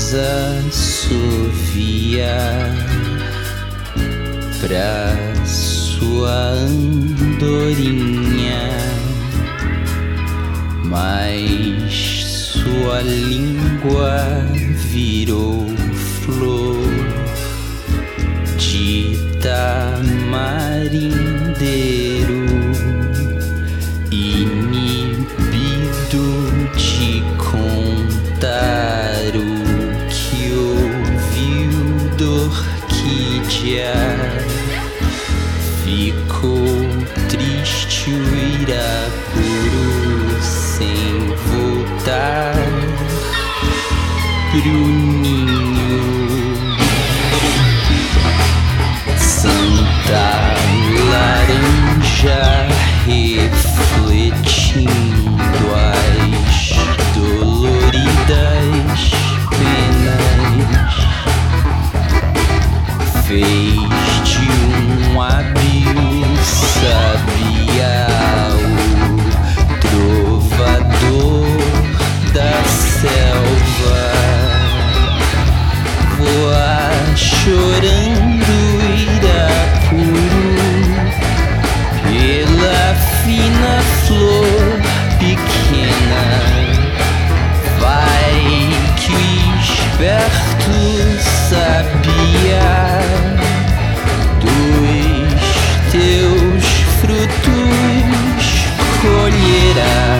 assoviar pra sua andorinha, mas sua língua virou flor de tamarindeiro, inibido de contar o que ouviu da orquídea. Ficou triste o Irapuru sem voltar pro ninho. Santa laranja refletindo as doloridas penas, fez de um hábil sabiá o trovador da selva, voar chorando Irapuru pela fina flor pequena. Vai que o esperto sabiá dos teus frutos colherá.